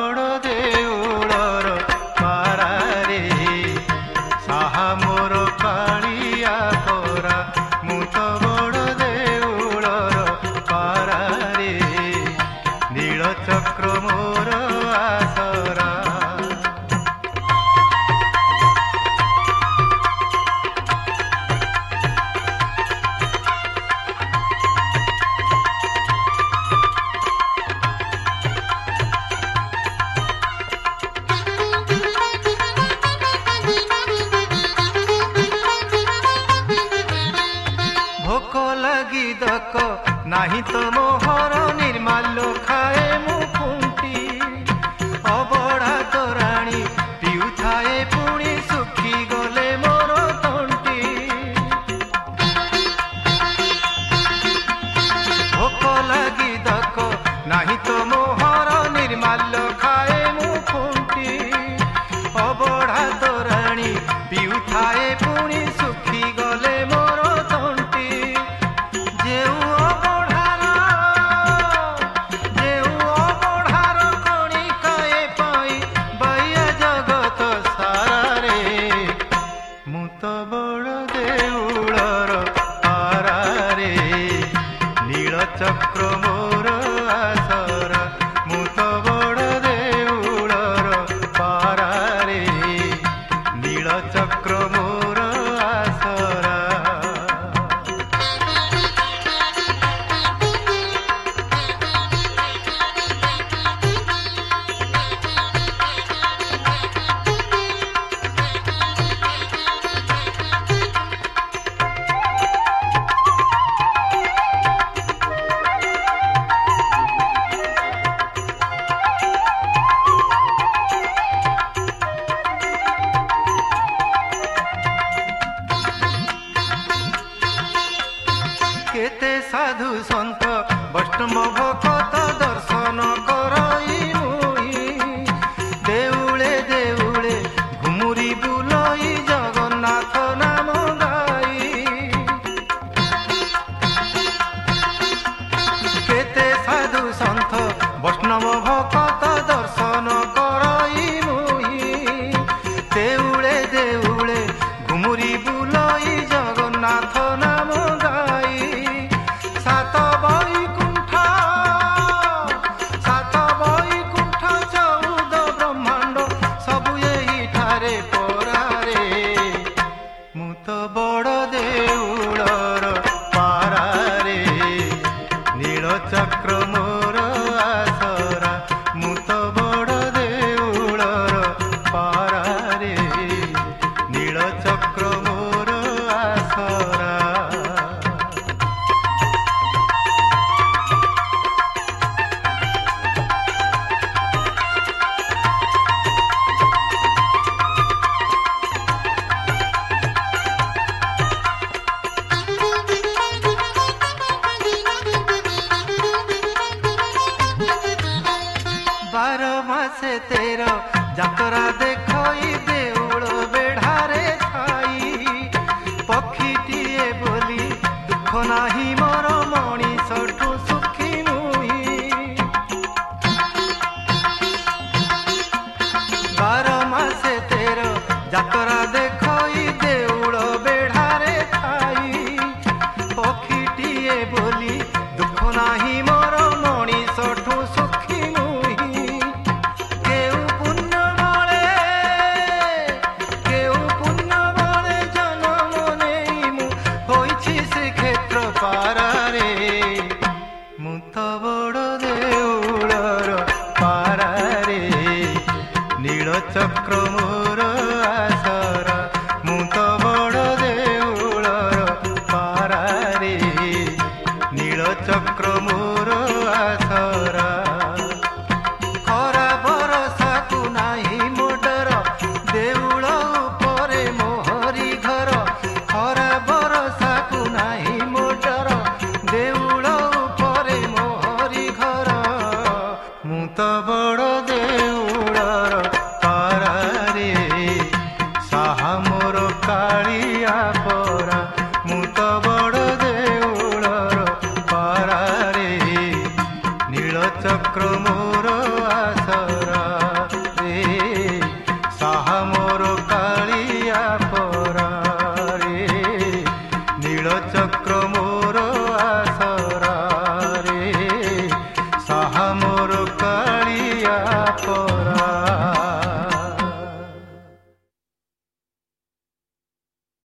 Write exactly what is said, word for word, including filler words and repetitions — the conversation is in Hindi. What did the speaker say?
बड़ देउलर पारारे साहा मोर कालिया परा मु तो बड़ देउलर पारारे नील चक्र मोर आसरा। भोक लगी दक नाही तो मोहर निर्माल्य खाए मु खुंटी अबड़ा तोराणी पिउथाए पुणी सुखी गले मोर तंटी। भोक लगी दक नाही तो मोहर निर्माल्य खाए मु खुंटी अबड़ा तोराणी पिउथाए पुणी सुखी गले मोर चक्र मोर आसरा मु तो बड़ देउलर पारारे नील चक्र मोर आसरा। केते साधु सन्त वैष्णव भक्त दर्शन करई मुई देउले देउले घुमुरी बुलई जगन्नाथ नाम गाई। केते साधु सन्त वैष्णव भक्त दर्शन करई मुई देउले देउले घुमुरी बुलई जगन्नाथ नाम गाई। सात बैकुंठ सात बैकुंठ चौद ब्रह्मांड सबु एही ठारे परारे मु तो बड़ देउलर पारारे नील चक्र मोर आसरा मु तो बड़ देउलर पारारे नील चक्र मोर आसरा। बार मासे तेर जातरा देखई देउल बेढ़ारे थाई पक्षीटीए बोली दुख नाही मोर मणिषठु सुखी मुई। बार मासे तेर जातरा देख